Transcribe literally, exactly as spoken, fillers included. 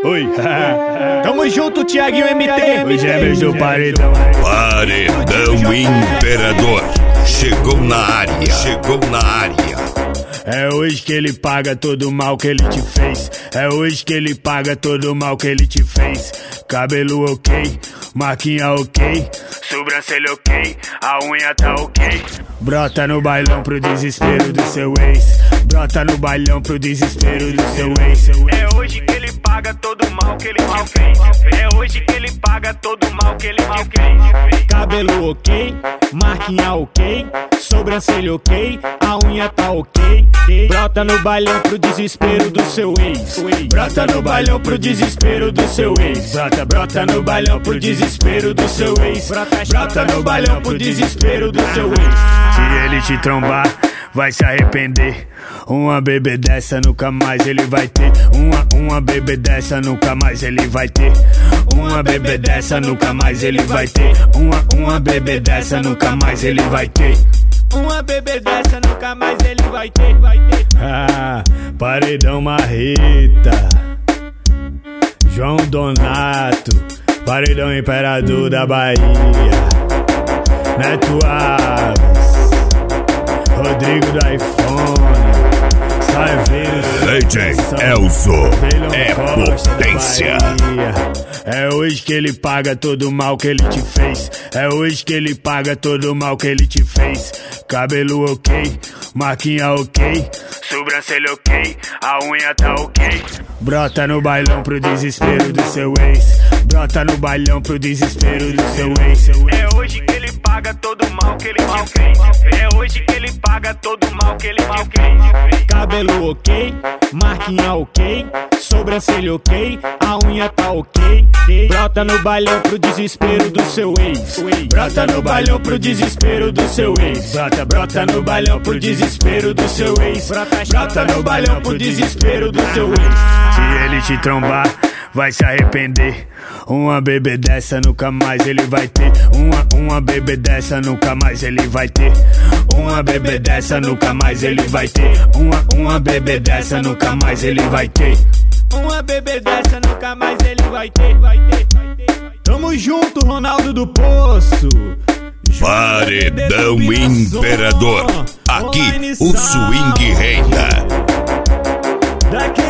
Oi, tamo junto, Thiaguinho M T. Hoje é mês do paredão. Paredão Imperador chegou na área, chegou na área. É hoje que ele paga todo o mal que ele te fez. É hoje que ele paga todo o mal que ele te fez. Cabelo ok, marquinha ok, sobrancelha ok, a unha tá ok. Brota no bailão pro desespero do seu ex. Brota no bailão pro desespero do seu ex. É hoje que ele paga todo o mal que ele te fez. É hoje que ele paga todo o mal que ele te fez. Cabelo ok, marquinha ok, sobrancelha ok, a unha tá ok. Brota no bailão pro desespero do seu ex. Brota no bailão pro desespero do seu ex. Brota, brota no bailão pro desespero do seu ex. Brota no bailão pro desespero do seu ex. Se ele te trombar, vai se arrepender. Uma bebê dessa nunca mais ele vai ter. Uma, uma bebê dessa nunca mais ele vai ter. Uma bebê dessa nunca mais ele vai ter. Uma, uma bebê dessa nunca mais ele vai ter. Uma bebê dessa nunca mais ele vai ter, vai ter. Ah, paredão marreta, João Donato, paredão imperador da Bahia, Neto Alves, Rodrigo do iPhone, D J Elzo é potência. É hoje que ele paga todo o mal que ele te fez. É hoje que ele paga todo o mal que ele te fez. Cabelo ok, marquinha ok, sobrancelha ok, a unha tá ok. Brota no bailão pro desespero do seu ex. Brota no bailão pro desespero do seu ex. É hoje que ele paga todo o mal que ele te fez. É hoje que ele paga todo o mal que ele te fez. Cabelo ok, marquinha ok, sobrancelha ok, a unha tá ok. Brota no bailão pro desespero do seu ex. Brota no bailão pro desespero do seu ex. Brota, brota no bailão pro desespero do seu ex. Brota no bailão pro desespero do seu ex. Se ele te trombar, vai se arrepender. Uma bebê dessa nunca mais ele vai ter. Uma, uma bebê dessa nunca mais ele vai ter. Uma bebê dessa nunca mais ele vai ter. Uma, uma bebê dessa nunca mais ele vai ter. Uma bebê dessa nunca mais ele vai ter, vai ter, vai ter. Tamo junto, Ronaldo do Poço. Paredão Imperador. Aqui o swing reina. Daqui